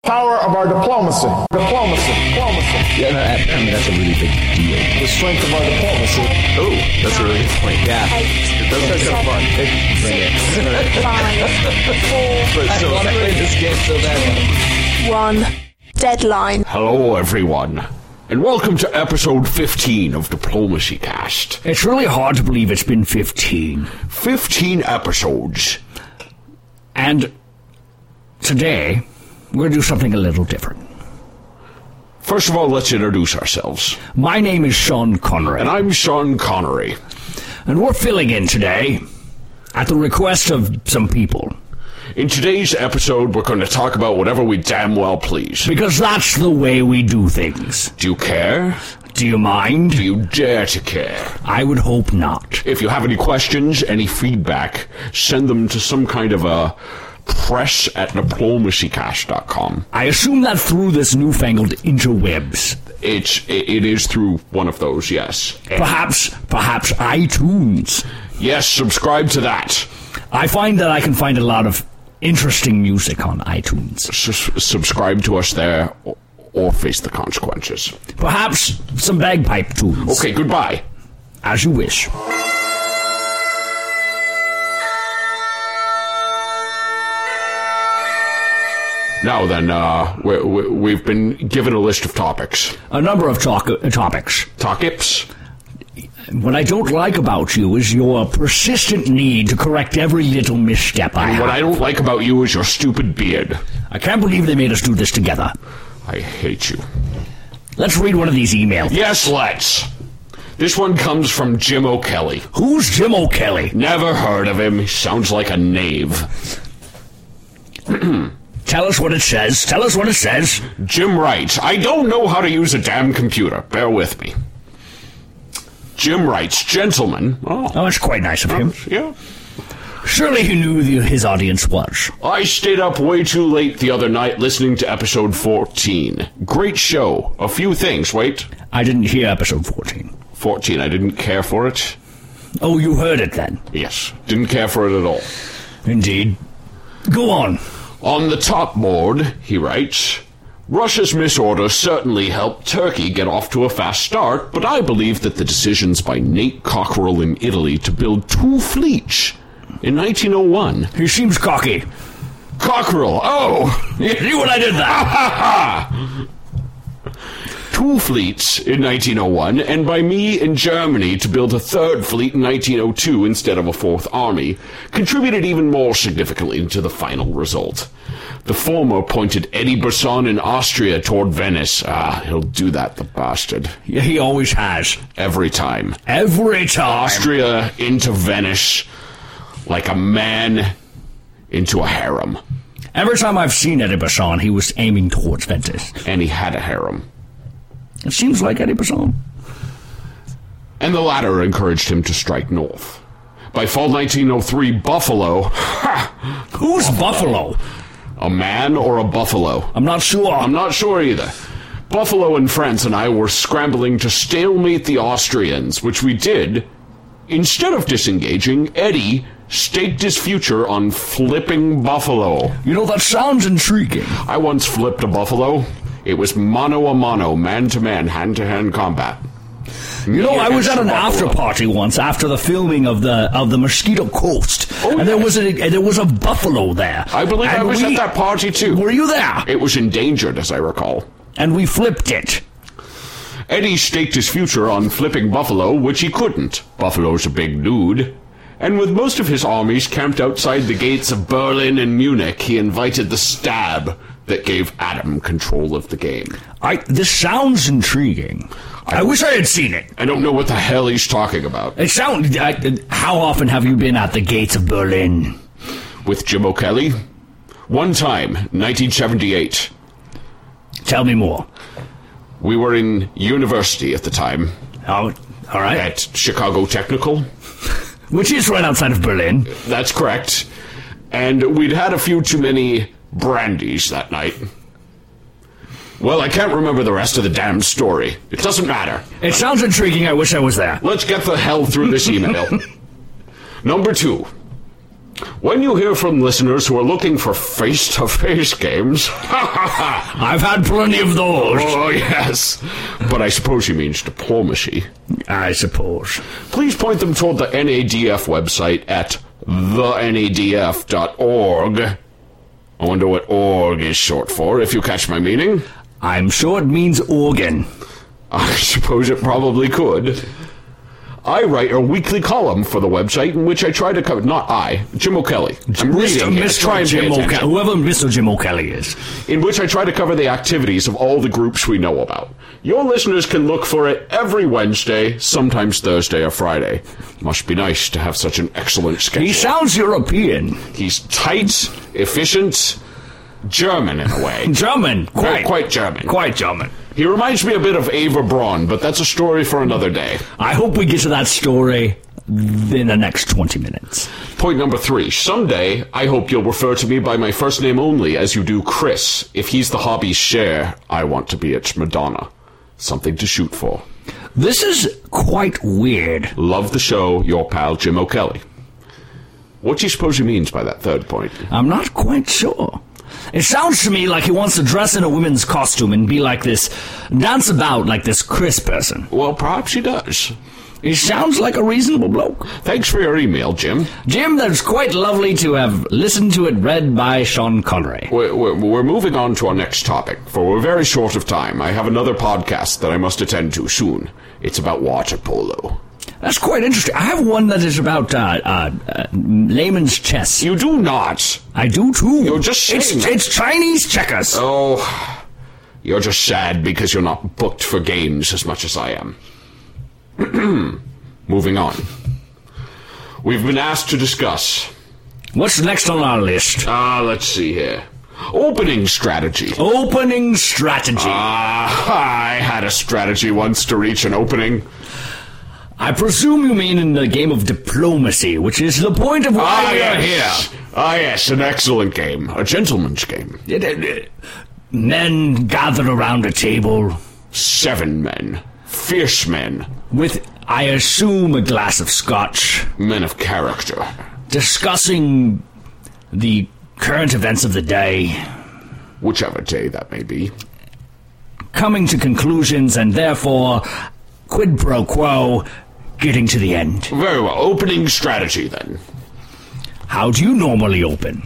power of our diplomacy. Diplomacy. Yeah, no, I mean, that's a really big deal. The strength of our diplomacy. Oh, that's a really good point. Yeah. Eight, That's kind of fun. Bring it. 5, 4, I want to play this game so bad. 1. Deadline. Hello, everyone, and welcome to episode 15 of Diplomacy Cast. It's really hard to believe it's been 15. 15 episodes. And today, we're going to do something a little different. First of all, let's introduce ourselves. My name is Sean Connery. And I'm Sean Connery. And we're filling in today at the request of some people. In today's episode, we're going to talk about whatever we damn well please. Because that's the way we do things. Do you care? Do you mind? Do you dare to care? I would hope not. If you have any questions, any feedback, send them to some kind of a press@diplomacycast.com. I assume that through this newfangled interwebs. It is through one of those, yes. Perhaps iTunes. Yes, subscribe to that. I find that I can find a lot of interesting music on iTunes. Subscribe to us there or face the consequences. Perhaps some bagpipe tunes. Okay, goodbye. As you wish. Now then, we've been given a list of topics. A number of topics. Topics? What I don't like about you is your persistent need to correct every little misstep I have. What I don't like about you is your stupid beard. I can't believe they made us do this together. I hate you. Let's read one of these emails. Yes, let's. This one comes from Jim O'Kelly. Who's Jim O'Kelly? Never heard of him. He sounds like a knave. Tell us what it says. Tell us what it says. Jim writes, I don't know how to use a damn computer. Bear with me. Jim writes, gentlemen. Oh, that's quite nice of him. Yeah. Surely he knew who his audience was. I stayed up way too late the other night listening to episode 14. Great show. A few things. Wait. I didn't hear episode 14. 14. I didn't care for it. Oh, you heard it then? Yes. Didn't care for it at all. Indeed. Go on. On the top board, he writes, Russia's misorder certainly helped Turkey get off to a fast start, but I believe that the decisions by Nate Cockerell in Italy to build 2 fleets in 1901... He seems cocky. Cockerell! Oh! You see what I did there? 2 fleets in 1901, and by me in Germany to build a 3rd fleet in 1902 instead of a 4th army, contributed even more significantly to the final result. The former pointed Eddie Brisson in Austria toward Venice. He'll do that, the bastard. Yeah, he always has. Every time. Every time. Austria into Venice like a man into a harem. Every time I've seen Eddie Brisson, he was aiming towards Venice. And he had a harem. It seems like Eddie Brisson. And the latter encouraged him to strike north. By fall 1903, Buffalo... Who's Buffalo? A man or a buffalo? I'm not sure. I'm not sure either. Buffalo and France and I were scrambling to stalemate the Austrians, which we did. Instead of disengaging, Eddie staked his future on flipping Buffalo. You know, that sounds intriguing. I once flipped a buffalo. It was mano a mano, man-to-man, hand-to-hand combat. You know, I was at an after party once after the filming of the Mosquito Coast, and there was a buffalo there. I believe I was at that party too. Were you there? It was endangered, as I recall. And we flipped it. Eddie staked his future on flipping Buffalo, which he couldn't. Buffalo's a big dude. And with most of his armies camped outside the gates of Berlin and Munich, he invited the stab that gave Adam control of the game. This sounds intriguing. I wish I had seen it. I don't know what the hell he's talking about. How often have you been at the gates of Berlin? With Jim O'Kelly? One time, 1978. Tell me more. We were in university at the time. Oh, all right. At Chicago Technical. Which is right outside of Berlin. That's correct. And we'd had a few too many brandies that night. Well, I can't remember the rest of the damn story. It doesn't matter. It sounds intriguing. I wish I was there. Let's get the hell through this email. Number 2. When you hear from listeners who are looking for face-to-face games... I've had plenty of those. Oh, yes. But I suppose he means diplomacy. I suppose. Please point them toward the NADF website at thenadf.org. I wonder what org is short for, if you catch my meaning. I'm sure it means organ. I suppose it probably could. I write a weekly column for the website in which I try to cover... Not I, Jim O'Kelly. I'm reading it. Try and pay attention. Whoever Mr. Jim O'Kelly is. In which I try to cover the activities of all the groups we know about. Your listeners can look for it every Wednesday, sometimes Thursday or Friday. Must be nice to have such an excellent schedule. He sounds European. He's tight, efficient, German in a way. German. Quite German. Quite German. He reminds me a bit of Eva Braun, but that's a story for another day. I hope we get to that story in the next 20 minutes. Point number 3. Someday, I hope you'll refer to me by my first name only, as you do Chris. If he's the hobby's share, I want to be its Madonna. Something to shoot for. This is quite weird. Love the show, your pal Jim O'Kelly. What do you suppose he means by that third point? I'm not quite sure. It sounds to me like he wants to dress in a women's costume and be like this, dance about like this Chris person. Well, perhaps he does. He sounds like a reasonable bloke. Thanks for your email, Jim. Jim, that's quite lovely to have listened to it read by Sean Connery. We're moving on to our next topic, for we're very short of time. I have another podcast that I must attend to soon. It's about water polo. That's quite interesting. I have one that is about layman's chess. You do not. I do too. You're just saying it's Chinese checkers. Oh, you're just sad because you're not booked for games as much as I am. Moving on. We've been asked to discuss. What's next on our list? Let's see here. Opening strategy. Opening strategy. I had a strategy once to reach an opening. I presume you mean in the game of diplomacy, which is the point of why we are here. Yes, an excellent game. A gentleman's game. Men gathered around a table. 7 men. Fierce men. With, I assume, a glass of scotch. Men of character. Discussing the current events of the day. Whichever day that may be. Coming to conclusions and therefore, quid pro quo, getting to the end. Very well. Opening strategy, then. How do you normally open?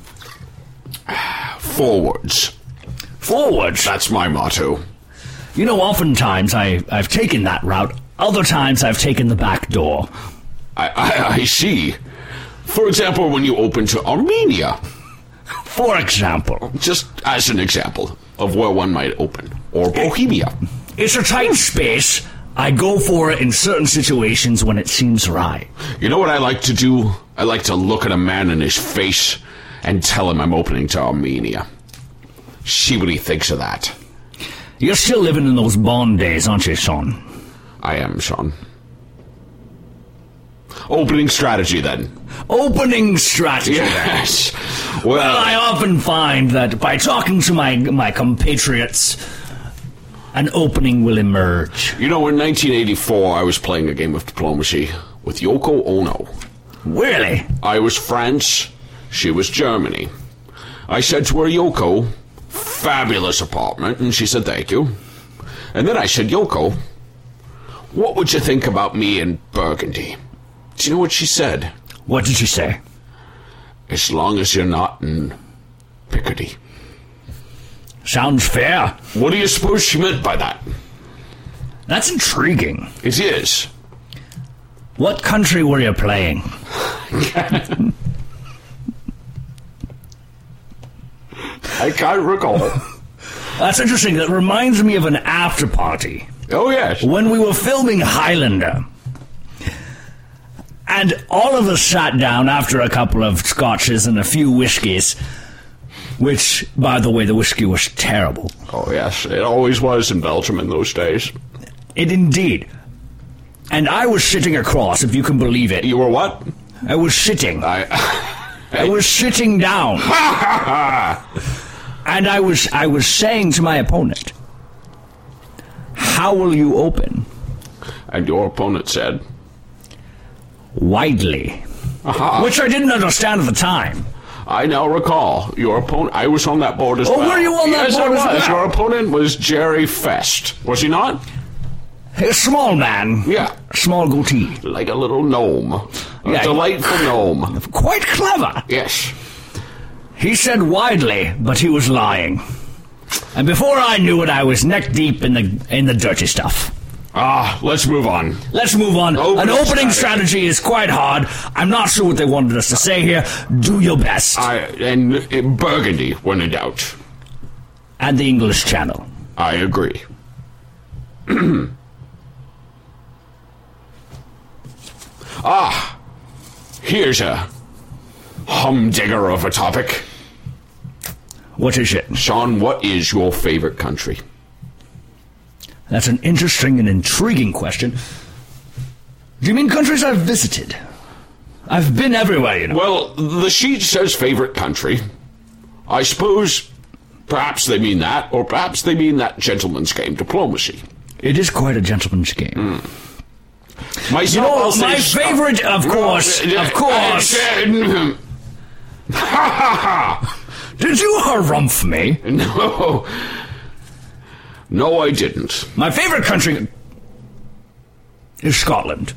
Forwards. Forwards? That's my motto. You know, oftentimes I've taken that route. Other times I've taken the back door. I see. For example, when you open to Armenia. For example. Just as an example of where one might open. Or Bohemia. It's a tight space. I go for it in certain situations when it seems right. You know what I like to do? I like to look at a man in his face and tell him I'm opening to Armenia. See what he thinks of that. You're still living in those Bond days, aren't you, Sean? I am, Sean. Opening strategy, then. Opening strategy, yes. Then. Well, I often find that by talking to my compatriots, an opening will emerge. You know, in 1984, I was playing a game of diplomacy with Yoko Ono. Really? I was France, she was Germany. I said to her, Yoko, fabulous apartment, and she said, thank you. And then I said, Yoko, what would you think about me in Burgundy? Do you know what she said? What did she say? As long as you're not in Picardy. Sounds fair. What do you suppose she meant by that? That's intriguing. It is. What country were you playing? I can't recall. That's interesting. That reminds me of an after party. Oh, yes. When we were filming Highlander. And all of us sat down after a couple of scotches and a few whiskeys. Which, by the way, the whiskey was terrible. Oh, yes. It always was in Belgium in those days. It indeed. And I was sitting across, if you can believe it. You were what? I was sitting. I was sitting down. And I was saying to my opponent, how will you open? And your opponent said? Widely. which I didn't understand at the time. I now recall your opponent. I was on that board as well. Oh, were you on that board as well? Yes, your opponent was Jerry Fest. Was he not? A small man. Yeah. Small goatee. Like a little gnome. A delightful gnome. Quite clever. Yes. He said widely, but he was lying. And before I knew it, I was neck deep in the dirty stuff. Let's move on. Let's move on. An opening strategy is quite hard. I'm not sure what they wanted us to say here. Do your best. And Burgundy, when in doubt. And the English Channel. I agree. Here's a humdinger of a topic. What is it? Sean, what is your favorite country? That's an interesting and intriguing question. Do you mean countries I've visited? I've been everywhere, you know. Well, the sheet says favorite country. I suppose perhaps they mean that, or perhaps they mean that gentleman's game, diplomacy. It is quite a gentleman's game. Myself, my favorite, of course. Did you harumph me? No, I didn't. My favorite country is Scotland.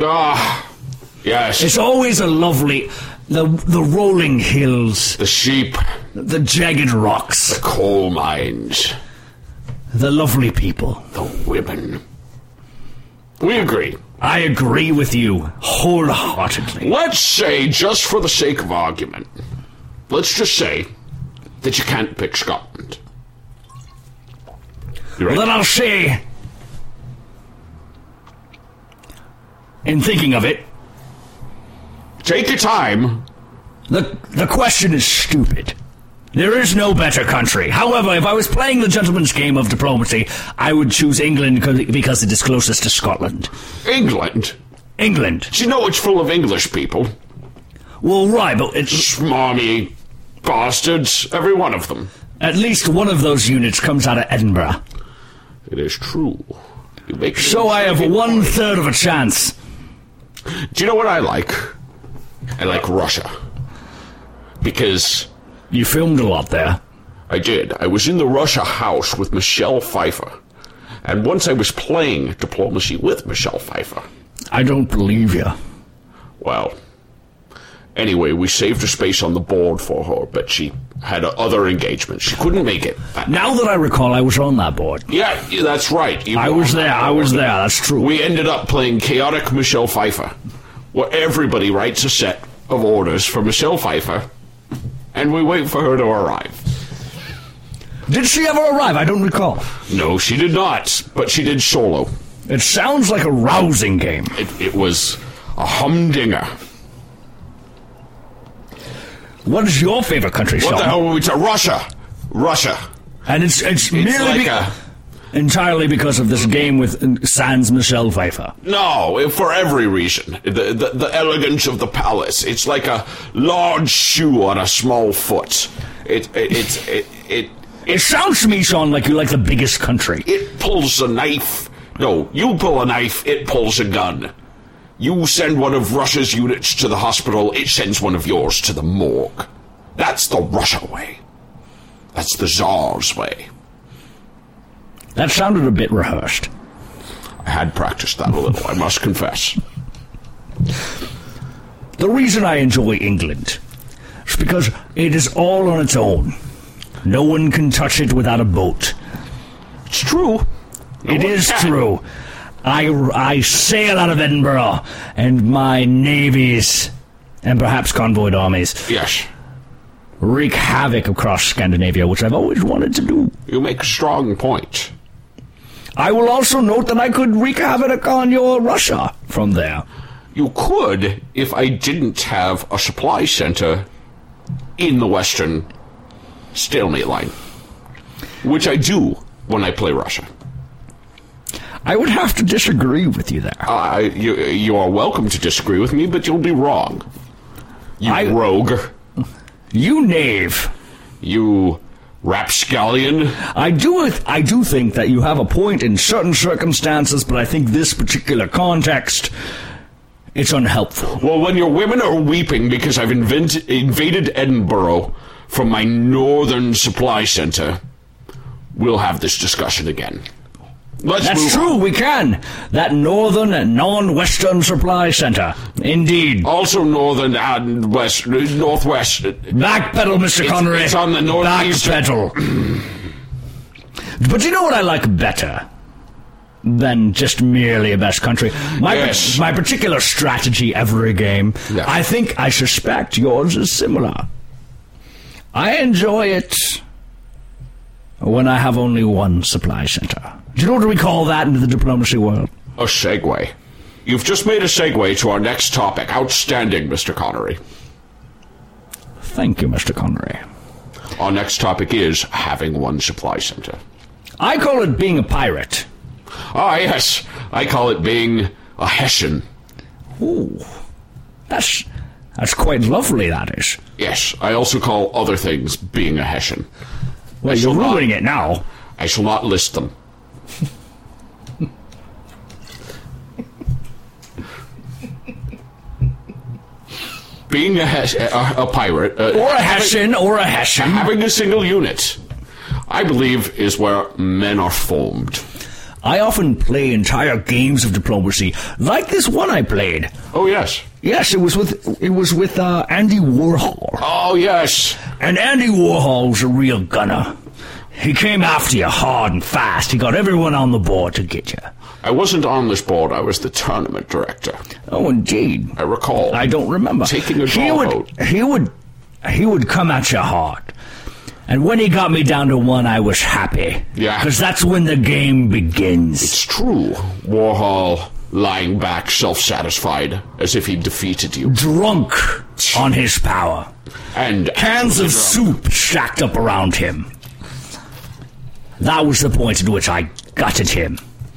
Yes. It's always a lovely... The rolling hills. The sheep. The jagged rocks. The coal mines. The lovely people. The women. We agree. I agree with you wholeheartedly. Let's say, just for the sake of argument, let's just say that you can't pick Scotland. Well, then I'll say, in thinking of it, take your time. The question is stupid. There is no better country. However, if I was playing the gentleman's game of diplomacy, I would choose England because it is closest to Scotland. England? England. Do you know it's full of English people? Well, right, but it's... Smarmy bastards, every one of them. At least one of those units comes out of Edinburgh. It is true. So I have 1/3 of a chance. Do you know what I like? I like Russia. Because... You filmed a lot there. I did. I was in the Russia house with Michelle Pfeiffer. And once I was playing diplomacy with Michelle Pfeiffer. I don't believe you. Well, anyway, we saved a space on the board for her, but she had other engagements. She couldn't make it. Now that I recall, I was on that board. Yeah, that's right. I was there, that's true. We ended up playing Chaotic Michelle Pfeiffer, where everybody writes a set of orders for Michelle Pfeiffer, and we wait for her to arrive. Did she ever arrive? I don't recall. No, she did not, but she did solo. It sounds like a rousing game. It was a humdinger. What is your favorite country, Sean? What the hell? It's Russia. Russia. And it's merely entirely because of this game with sans Michelle Pfeiffer. No, for every reason. The elegance of the palace. It's like a large shoe on a small foot. It sounds to me, Sean, like you like the biggest country. It pulls a knife. No, you pull a knife, it pulls a gun. You send one of Russia's units to the hospital, it sends one of yours to the morgue. That's the Russia way. That's the Tsar's way. That sounded a bit rehearsed. I had practiced that a little, I must confess. The reason I enjoy England is because it is all on its own. No one can touch it without a boat. It's true. It is true. I sail out of Edinburgh, and my navies, and perhaps convoyed armies, yes, wreak havoc across Scandinavia, which I've always wanted to do. You make a strong point. I will also note that I could wreak havoc on your Russia from there. You could if I didn't have a supply center in the Western stalemate line, which I do when I play Russia. I would have to disagree with you there. You are welcome to disagree with me, but you'll be wrong. You rogue. You knave. You rapscallion. I do think that you have a point in certain circumstances, but I think this particular context It's unhelpful. Well, when your women are weeping because I've invaded Edinburgh from my northern supply center, we'll have this discussion again. That's true, we can. That northern and non-western supply center. Indeed. Also northern and northwest. Backpedal, Mr. Connery. It's on the northeast. Backpedal. But you know what I like better than just merely a best country? My particular strategy every game, yes. I suspect yours is similar. I enjoy it when I have only one supply center. Do you know what we call that in the diplomacy world? A segue. You've just made a segue to our next topic. Outstanding, Mr. Connery. Thank you, Mr. Connery. Our next topic is having one supply center. I call it being a pirate. Ah, yes. I call it being a Hessian. Ooh. That's quite lovely, that is. Yes, I also call other things being a Hessian. Well, you're ruining it now. I shall not list them. Being a pirate... or a Hessian. Having a single unit, I believe, is where men are formed. I often play entire games of diplomacy, like this one I played. Oh, yes. Yes, it was with Andy Warhol. Oh, yes. And Andy Warhol's a real gunner. He came after you hard and fast. He got everyone on the board to get you. I wasn't on this board. I was the tournament director. Oh, indeed. I recall. I don't remember. Taking a draw vote. He would come at you hard. And when he got me down to one, I was happy. Yeah. Because that's when the game begins. It's true. Warhol lying back, self-satisfied, as if he defeated you. Drunk on his power. And cans of soup stacked up around him. That was the point at which I gutted him.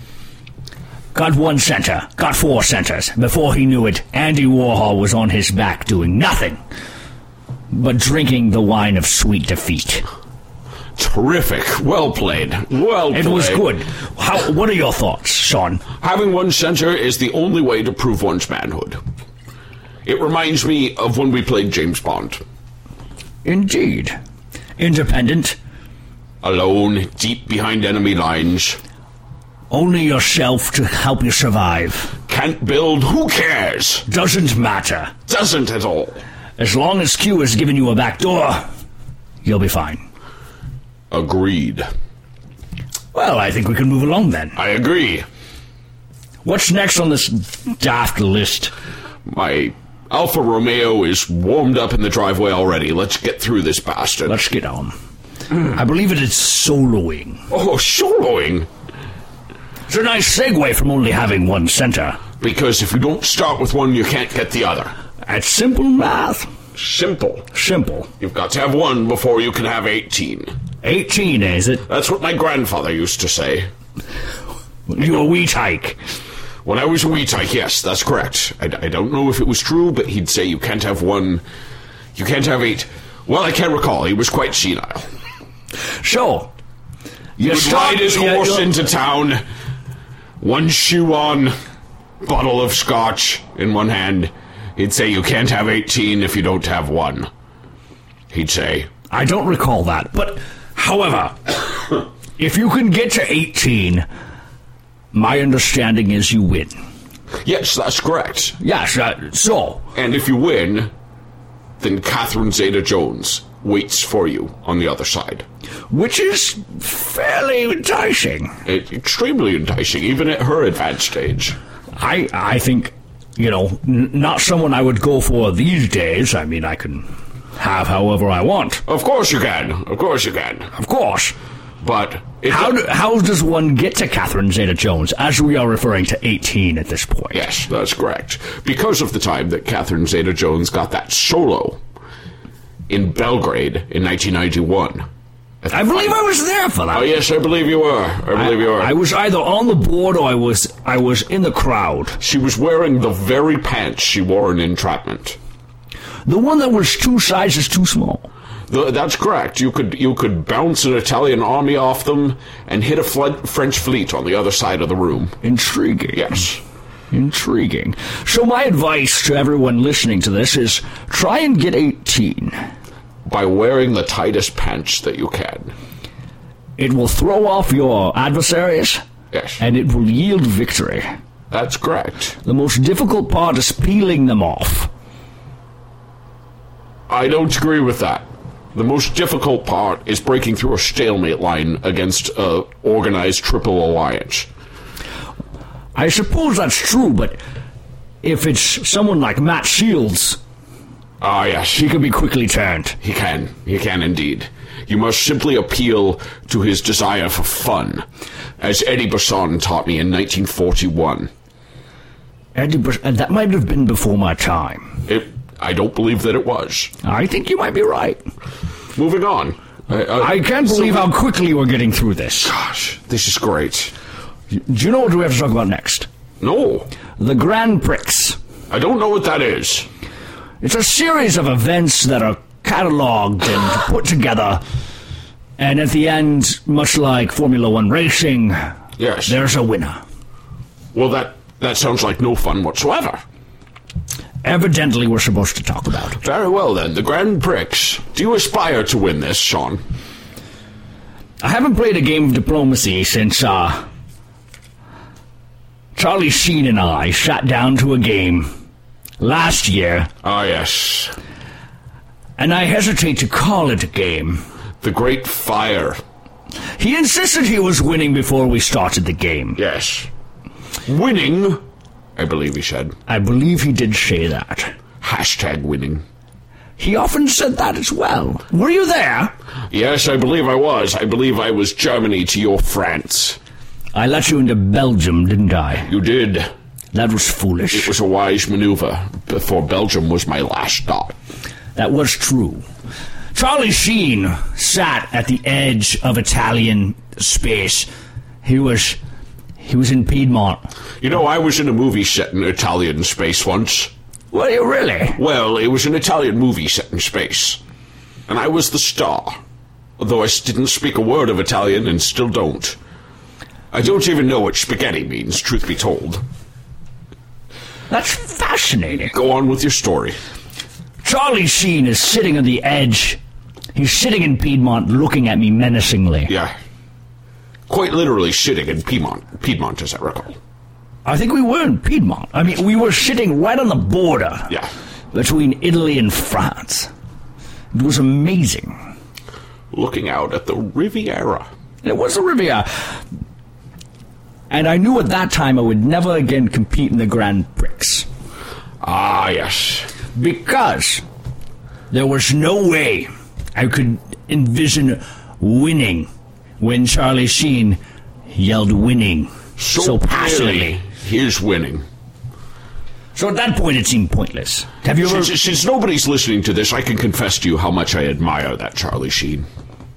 Got one center, got 4 centers. Before he knew it, Andy Warhol was on his back doing nothing but drinking the wine of sweet defeat. Terrific. Well played. Well played. It was good. What are your thoughts, Sean? Having one center is the only way to prove one's manhood. It reminds me of when we played James Bond. Indeed. Independent. Alone, deep behind enemy lines. Only yourself to help you survive. Can't build, who cares? Doesn't matter. Doesn't at all. As long as Q has given you a back door, you'll be fine. Agreed. Well, I think we can move along then. I agree. What's next on this daft list? My Alfa Romeo is warmed up in the driveway already. Let's get through this bastard. Let's get on. I believe it is soloing. Oh, soloing? It's a nice segue from only having one center. Because if you don't start with one, you can't get the other. That's simple math. Simple. You've got to have one before you can have 18. 18, is it? That's what my grandfather used to say. You were a wee tyke. When I was a wee tyke, yes, that's correct. I don't know if it was true, but he'd say you can't have one, you can't have 8. Well, I can't recall. He was quite senile. So, he would ride his horse into town, one shoe on, bottle of scotch in one hand. He'd say, you can't have 18 if you don't have one. He'd say. I don't recall that, but, however, if you can get to 18, my understanding is you win. Yes, that's correct. Yes, so. And if you win, then Catherine Zeta-Jones waits for you on the other side. Which is fairly enticing. Extremely enticing, even at her advanced age. I think, not someone I would go for these days. I mean, I can have however I want. Of course you can. Of course. But how does one get to Catherine Zeta-Jones, as we are referring to 18 at this point? Yes, that's correct. Because of the time that Catherine Zeta-Jones got that solo in Belgrade in 1991. I believe I was there for that. Oh, yes, I believe you were. I was either on the board or I was in the crowd. She was wearing the very pants she wore in Entrapment. The one that was 2 sizes too small. That's correct. You could bounce an Italian army off them and hit a French fleet on the other side of the room. Intriguing. Yes. Intriguing. So my advice to everyone listening to this is try and get 18. By wearing the tightest pants that you can. It will throw off your adversaries, Yes. and it will yield victory. That's correct. The most difficult part is peeling them off. I don't agree with that. The most difficult part is breaking through a stalemate line against a organized triple alliance. I suppose that's true, but if it's someone like Matt Shields, Ah, yes. he can be quickly turned. He can. He can indeed. You must simply appeal to his desire for fun, as Eddie Brisson taught me in 1941. That might have been before my time. I don't believe that it was. I think you might be right. Moving on. I can't believe how quickly we're getting through this. Gosh, this is great. Do you know what we have to talk about next? No. The Grand Prix. I don't know what that is. It's a series of events that are catalogued and put together, and at the end, much like Formula One racing, Yes. there's a winner. Well, that sounds like no fun whatsoever. Evidently, we're supposed to talk about it. Very well, then. The Grand Prix. Do you aspire to win this, Sean? I haven't played a game of diplomacy since, Charlie Sheen and I sat down to a game last year, Ah, yes. and I hesitate to call it a game. The Great Fire. He insisted he was winning before we started the game. Yes. Winning, I believe he said. I believe he did say that. Hashtag winning. He often said that as well. Were you there? Yes, I believe I was. I believe I was Germany to your France. I let you into Belgium, didn't I? You did. That was foolish. It was a wise maneuver, before Belgium was my last thought. That was true. Charlie Sheen sat at the edge of Italian space. He was in Piedmont. You know, I was in a movie set in Italian space once. Were you really? Well, it was an Italian movie set in space. And I was the star. Although I didn't speak a word of Italian and still don't. I don't even know what spaghetti means, truth be told. That's fascinating. Go on with your story. Charlie Sheen is sitting on the edge. He's sitting in Piedmont looking at me menacingly. Yeah. Quite literally sitting in Piedmont, as I recall. I think we were in Piedmont. I mean, we were sitting right on the border. Yeah. Between Italy and France. It was amazing. Looking out at the Riviera. It was a Riviera. And I knew at that time I would never again compete in the Grand Prix. Ah, yes. Because there was no way I could envision winning when Charlie Sheen yelled winning so passionately. Here's winning. So at that point it seemed pointless. Have you ever... Since nobody's listening to this, I can confess to you how much I admire that Charlie Sheen.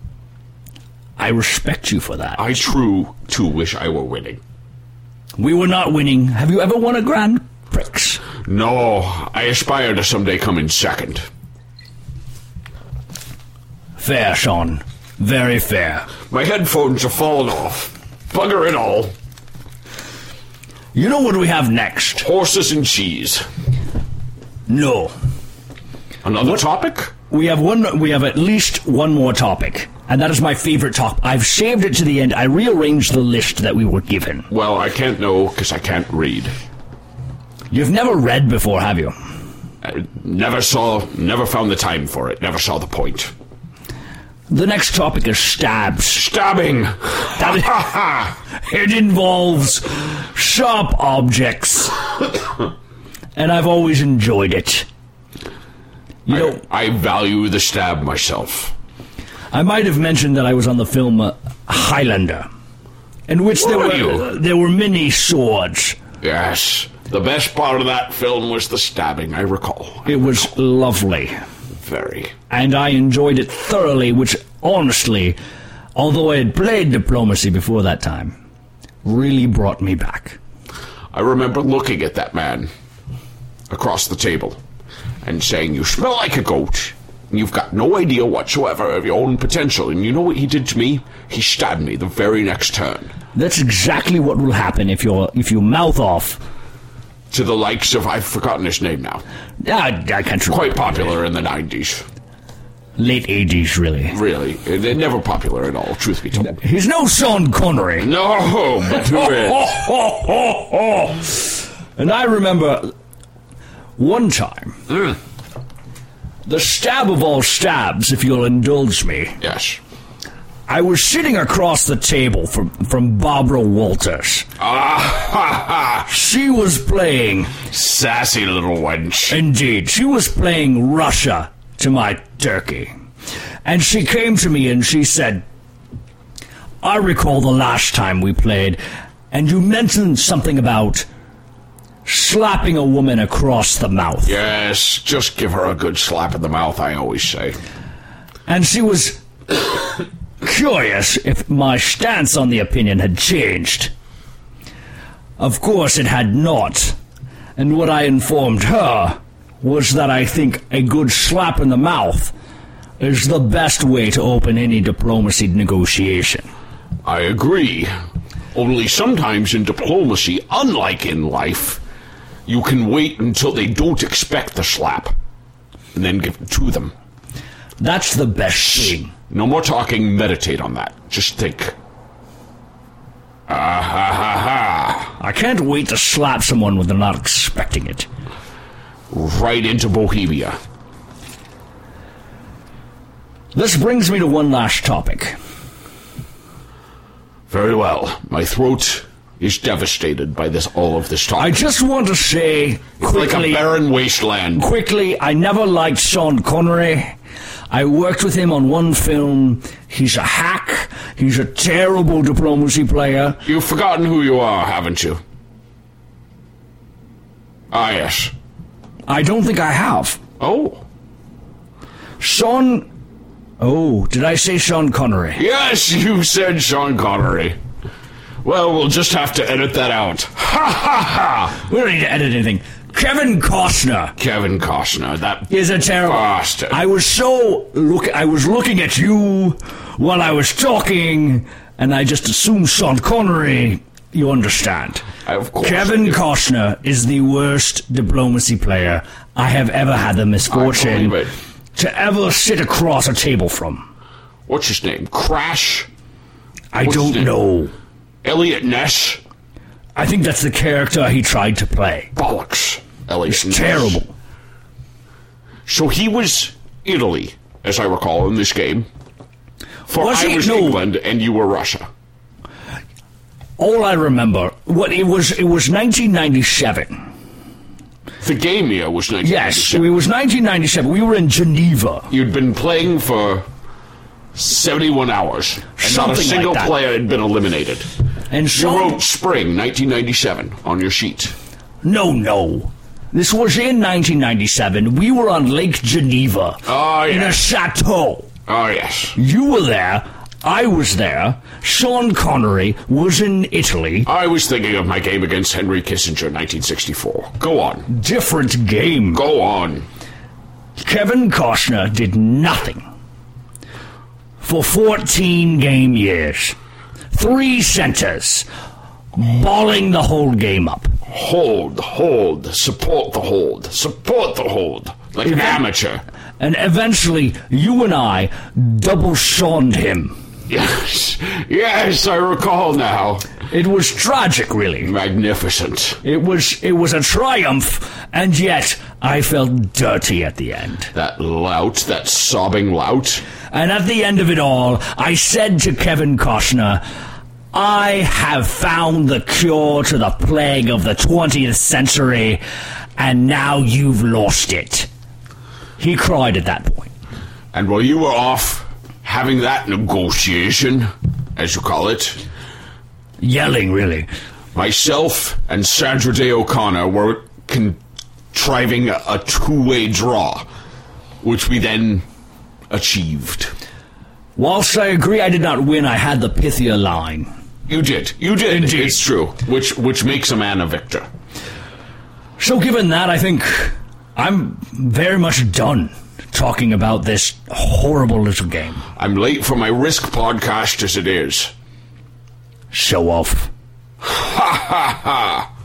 I respect you for that. I too wish I were winning. We were not winning. Have you ever won a Grand Prix? No, I aspire to someday come in second. Fair, Sean. Very fair. My headphones are falling off. Bugger it all. You know what we have next? Horses and cheese. No. Another topic? We have at least one more topic. And that is my favorite topic. I've saved it to the end. I rearranged the list that we were given. Well, I can't know because I can't read. You've never read before, have you? I never found the time for it. Never saw the point. The next topic is stabs. Stabbing! It involves sharp objects. And I've always enjoyed it. I value the stab myself. I might have mentioned that I was on the film Highlander, in which there were many swords. Yes. The best part of that film was the stabbing, I recall. It was lovely. Very. And I enjoyed it thoroughly, which, honestly, although I had played diplomacy before that time, really brought me back. I remember looking at that man across the table and saying, "You smell like a goat. You've got no idea whatsoever of your own potential." And you know what he did to me? He stabbed me the very next turn. That's exactly what will happen if you mouth off to the likes of, I've forgotten his name now. I can't remember. Quite popular in the 90s. Late 80s, really. Really. They're never popular at all, truth be told. He's no Sean Connery. No, but who is? And I remember one time, the stab of all stabs, if you'll indulge me. Yes. I was sitting across the table from Barbara Walters. She was playing... Sassy little wench. Indeed. She was playing Russia to my turkey. And she came to me and she said, I recall the last time we played, and you mentioned something about slapping a woman across the mouth. Yes, just give her a good slap in the mouth, I always say. And she was curious if my stance on the opinion had changed. Of course it had not. And what I informed her was that I think a good slap in the mouth is the best way to open any diplomacy negotiation. I agree. Only sometimes in diplomacy, unlike in life, you can wait until they don't expect the slap and then give it to them. That's the best thing. No more talking, meditate on that. Just think. I can't wait to slap someone when they're not expecting it. Right into Bohemia. This brings me to one last topic. Very well. My throat is devastated by all of this talk. I just want to say quickly... It's like a barren wasteland. Quickly, I never liked Sean Connery. I worked with him on one film. He's a hack. He's a terrible diplomacy player. You've forgotten who you are, haven't you? Ah, yes. I don't think I have. Oh. Sean... Oh, did I say Sean Connery? Yes, you said Sean Connery. Well, we'll just have to edit that out. Ha ha ha! We don't need to edit anything. Kevin Costner. Kevin Costner, that is a terrible bastard. I was looking at you while I was talking, and I just assumed Sean Connery. You understand? Of course. Kevin Costner is the worst diplomacy player I have ever had the misfortune to ever sit across a table from. What's his name? Crash? I don't know. Elliot Ness? I think that's the character he tried to play. Bollocks. Elliot Ness. Terrible. So he was Italy, as I recall, in this game. I was England and you were Russia. All I remember, it was 1997. The game year was 1997. Yes, it was 1997. We were in Geneva. You'd been playing for 71 hours, and not a single player had been eliminated. And you wrote spring 1997 on your sheet. No. This was in 1997. We were on Lake Geneva. Oh, yes. In a chateau. Oh, yes. You were there. I was there. Sean Connery was in Italy. I was thinking of my game against Henry Kissinger in 1964. Go on. Different game. Go on. Kevin Costner did nothing for 14 game years. 3 centers, balling the whole game up. Hold, support the hold, like an amateur. And eventually, you and I double-shoned him. Yes, I recall now. It was tragic, really. Magnificent. It was a triumph, and yet I felt dirty at the end. That sobbing lout. And at the end of it all, I said to Kevin Costner, I have found the cure to the plague of the 20th century, and now you've lost it. He cried at that point. And while you were off having that negotiation, as you call it... Yelling, really. Myself and Sandra Day O'Connor were contriving a two-way draw, which we then achieved. Whilst I agree I did not win, I had the pithier line. You did. Indeed. It's true. Which makes a man a victor. So given that, I think I'm very much done talking about this horrible little game. I'm late for my Risk podcast as it is. Show off. Ha ha ha!